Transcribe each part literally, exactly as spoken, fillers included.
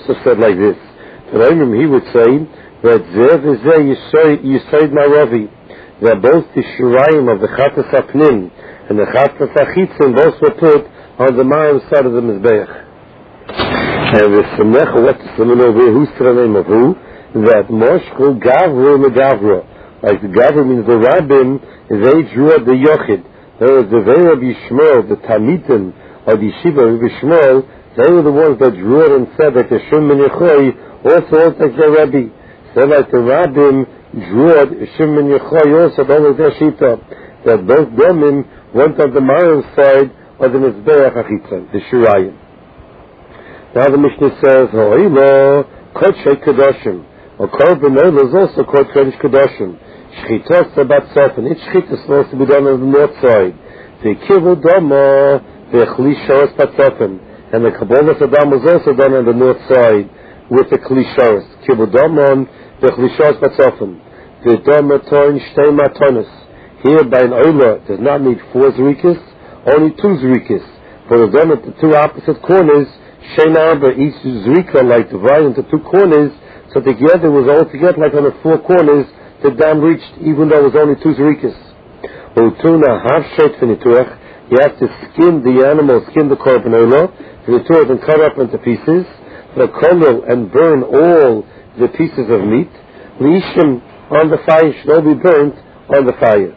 also said like this. He would say that Zev is there, Yisoid Maravi, that both the Shirayim of the Chatas Apnim and the Chatas Achitzim both were put on the Maram side of the Mizbeach. And the Semecha, what's the name over here? Who's the name of who? That Moshku Gavro Megavro. Like the Gavro means the Rabbim, they drew the Yochid. There was the Ve'er of Yishmael, the Tamitim, or the Yeshiva of Yishmael, they were the ones that drew it and said that the Shem Ben Yechoy also was like the Rabbi. So like the Rabbim drew it, Shem Ben Yechoy also, that was their Shita. That both Domim went on the Maram side of the Mizbeach Achitzan, the Shirayim. Now the Mishnah says, Ho'ilo, Kodshei Kedoshim. Or Korban Oil is also called Kodesh Kedoshim. Shchitos Sabat Sofen. Each Shchit is supposed to be done on the north side. The Kivu Domo, the Chli Shoros Patsofen. And the Kabbalah Saddam was also done on the north side with the Kli Shoros. Kivu Domon, the Chli Shoros Patsofen. The Domo Toin Shtei Matonis. Here by an Oila does not need four Zerikas, only two Zerikas. For the done at the two opposite corners, Shein Arba, each Zerika like divided into two corners, so together was all together like on the four corners the dam reached, even though it was only two Zerikas. Utuna half shade finituach, you have to skin the animal, skin the korban oila, finituach and cut up into pieces, the kolel and burn all the pieces of meat. Leishim on the fire should all be burnt on the fire.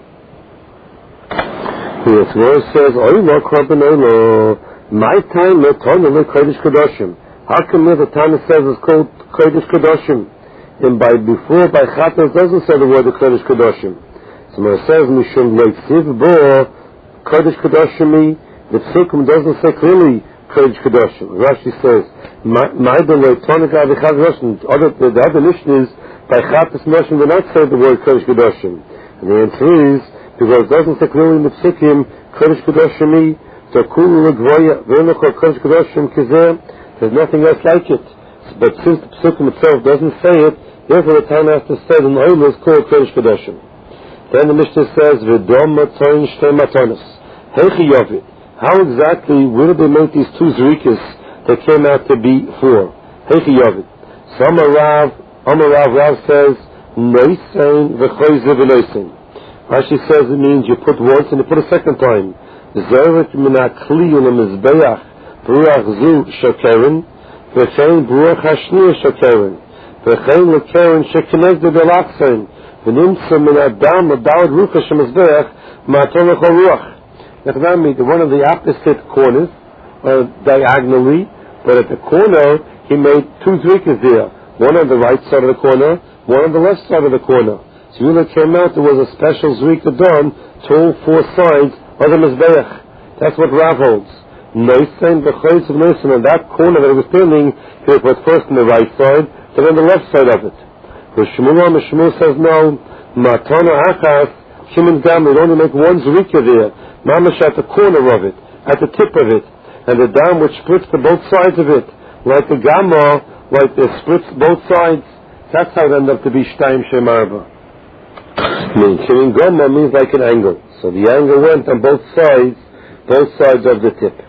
The verse says, Oila korban oila, my time no tonel kodesh kedoshim. How come the Tana says it's called kodesh kedoshim? And by before by Chatas doesn't say the word of kodesh kedoshim. So when it says mishum leitsiv bo kodesh kedoshim, the Psukim doesn't say clearly kodesh kedoshim. Rashi says my the tonik avichat Russian. Other the other mission is by Chatas Moshe will not say the word kodesh kedoshim. And the answer is because it doesn't say clearly in the Psukim kodesh kedoshim. There's nothing else like it. But since the Psukim itself doesn't say it, therefore the time has to say the Oil is called Kodesh Kedoshim. Then the Mishnah says, V'dom matoin shtei matonis. Heichi yovid. How exactly, where did they make these two Zerikas that came out to be four? Heichi yovid. So Amarav, Amarav Rav says, Noisein v'choyze v'noisein. Rashi says it means you put once and you put a second time. Zeret min hakli u'lemizbeach Bruach zu shakeren, v'chein bruach hashniya shakeren, v'chein lekeren shekinegdu belachsein, v'nimtza min adam adawad rucha shemizbeach ma'aton l'chol ruach. Now that means one of the opposite corners, uh, diagonally, but at the corner he made two zrikas there, one on the right side of the corner, one on the left side of the corner. So when it came out, there was a special zrika done to all four sides of the mizbeach. That's what Rav holds. Noisein b'choyz of noisein, on that corner that it was standing, he put first on the right side, then on the left side of it. For Shmuel, Shmuel says no, matana achas, Shimon dam, they only make one zrika there, mamash at the corner of it, at the tip of it, and the dam which splits to both sides of it, like the gamma, like it splits both sides. That's how it ended up to be shtayim shem arba. Meaning, Kirin Goma means like an angle. So the angle went on both sides, both sides of the tip.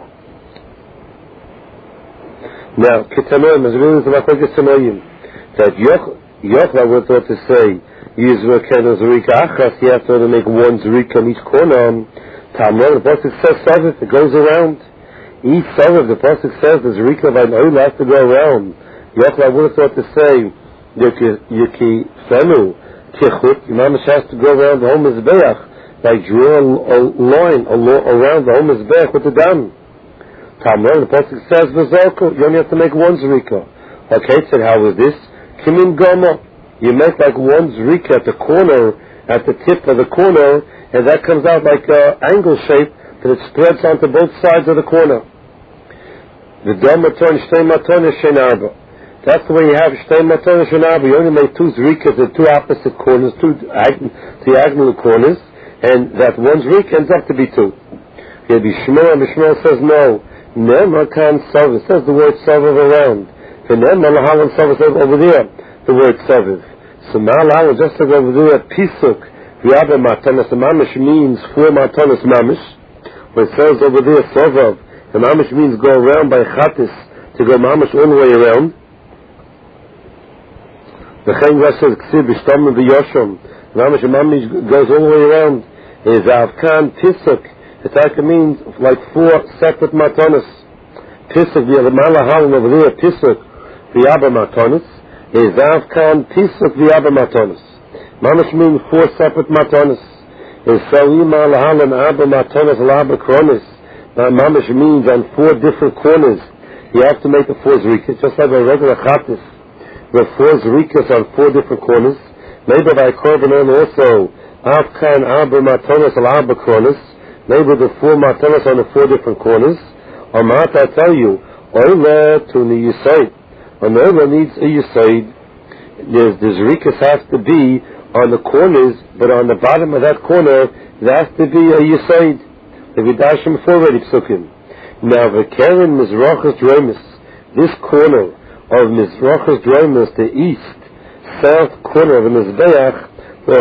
Now, Kitanoim is really the Machlokas Tanoim. That Yochla would thought to say, Yizra Keno Zerika Achas, you have to make one Zerika on each corner. Talmud, the Pasuk says Savif, it goes around. Each Savif, the Pasuk says the Zerika by Noel has to go around. Yochla would have thought to say, Yuki Fenu, Tichut, Imamish has to go around the whole Mizbeach, like draw a line around the whole Mizbeach with the dam. Talmud, the Pasuk says, V'zoko, you only have to make one Zerika. Okay, said, how is this? Kimin Goma, you make like one Zerika at the corner, at the tip of the corner, and that comes out like an angle shape that it spreads onto both sides of the corner. The Dom Maton, Shtei Maton, Shein Arba. That's the way you have Shtei Maton, Shein Arba. You only make two Zerikas at two opposite corners, two diagonal corners, and that one Zerika ends up to be two. Here be Shmuel, and Shmuel says no. Nema kan Saviv. It says the word Saviv around. And then Malahalan Saviv says over there the word Saviv. So Malahalan just says over there Pisuk. V'yabba Matanas Mamish means four Matanas Mamish. When it says over there Saviv, the Mamish means go around by Chatis to go mamash all the way around. The Chaim says ksib b'shtam v'yosham. Mamash mamish goes all the way around. Is avkan pisuk. The taka means like four separate matanas. Pisuk v'yamala halim over there. Pisuk v'yaba matanas. Is avkan pisuk v'yaba matanas. Mamash means four separate matanas. Is sawima lahalan abba matanas l'abba kronis. Now mamash means on four different corners. You have to make the four zrikas, just like a regular chatis. The four zrikas on four different corners. Maybe by korban also, afkan abba matanas l'abba kronis. Maybe the four matanas on the four different corners. Or mat, I tell you, oila to the yisaid. An oila needs a yisaid. The zrikas has to be on the corners, but on the bottom of that corner, there has to be a yisaid. The vidashim already psukim. Now, the Karen Mizrachas Dromis, this corner of Mizrachas Dromis, the east, south corner of the Mizbeach, there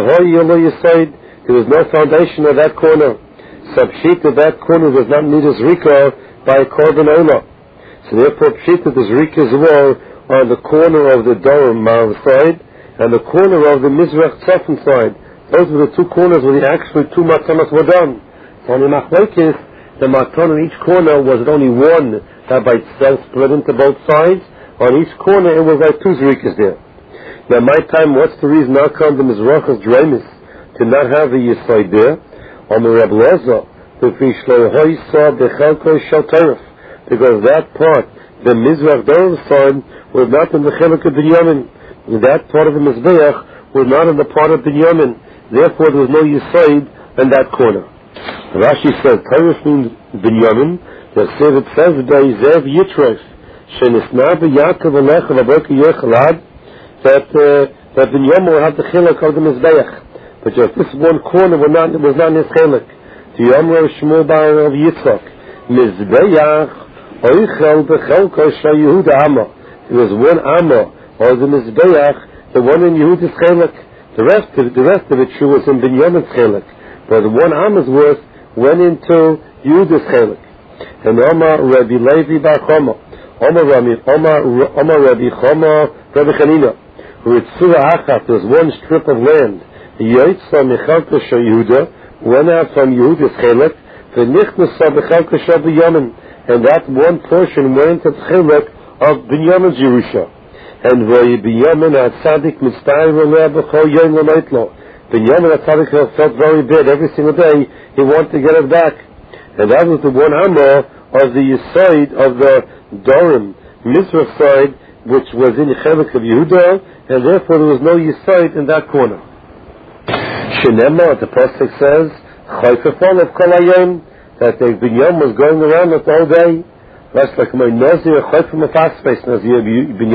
was no foundation of that corner. Subshita, that corner does not need a zrika by a korban ola. So therefore, pshita, the zrikas were on the corner of the Dorim Mav side and the corner of the Mizrach Tzafin side. Those were the two corners where the actually two matanas were done. So on the Machlokes, the matan on each corner was only one that by itself split into both sides. On each corner it was like two zrikas there. Now my time, what's the reason now come the Mizrachas Dromis to not have a yisaid there? On the Reb Lezer, the Fishlohoi saw the Chelko Shaltarif, because that part, the Mizrach Dorim side, was not in the Chelko Binyamin. That part of the Mizbeach was not in the part of Binyamin. Therefore there was no yisaid in that corner. Rashi says, Taurus means Binyamin. The Sevet says, Zev Yitref, Shenisna B'Yakov Alech V'Aboki Yechalad, that uh, that Binyamin will have the chilek of the Mizbeach. But just this one corner was not, was not in his chilek. The Yomro Shmuel Bar of Yitzchak, Mizbeach, Oichel B'Chelko Shal Yehuda Amma. There was one Amma, or the Mizbeach, the one in Yehuda's chilek. The rest of, the rest of it, true, was in Binyamin's chilek. But the one Am's worth went into Yehuda's chelik. And Omar Rabbi Levi Bar Choma, Omar Rabbi Omar Omar Rabbi Choma Rabbi Chanina, who at Surah Achat, there's one strip of land. Yoitza Mechalka Shal Yehuda went out from Yehuda's chelik, V'nichnasa B'chalka Shal Binyamin, and that one portion went into the chelik of Binyamin's Yerusha. And V'yi Binyamin had Tzadik Mitzvah V'leh B'chol Yom L'Meitlo. Binyamin HaTzadik felt very bad. Every single day he wanted to get it back. And that was the one Amma of the side of the Dorim, Mizrach side, which was in the Chelik of Yehuda, and therefore there was no Yisaid in that corner. Shenema, the Pasuk says, Chayfefol of Kol Hayom, that the Binyamin was going around it all day. That's like my Nazir, Chayfem of Asfes, Nazir, Binyamin.